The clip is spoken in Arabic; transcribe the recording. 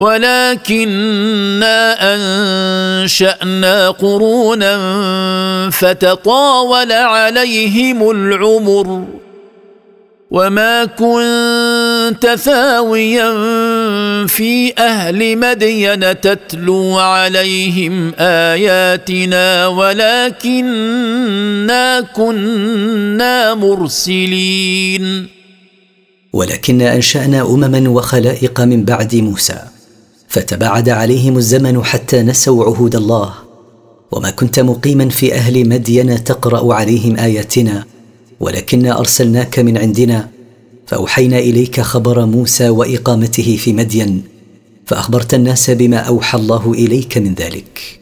ولكنا أنشأنا قرونا فتطاول عليهم العمر وما كنت ثاويا في أهل مدين تتلو عليهم آياتنا ولكنا كنا مرسلين. ولكن أنشأنا أمما وخلائق من بعد موسى فتباعد عليهم الزمن حتى نسوا عهود الله، وما كنت مقيما في أهل مدين تقرأ عليهم آياتنا ولكنا أرسلناك من عندنا فأوحينا إليك خبر موسى وإقامته في مدين، فأخبرت الناس بما أوحى الله إليك من ذلك.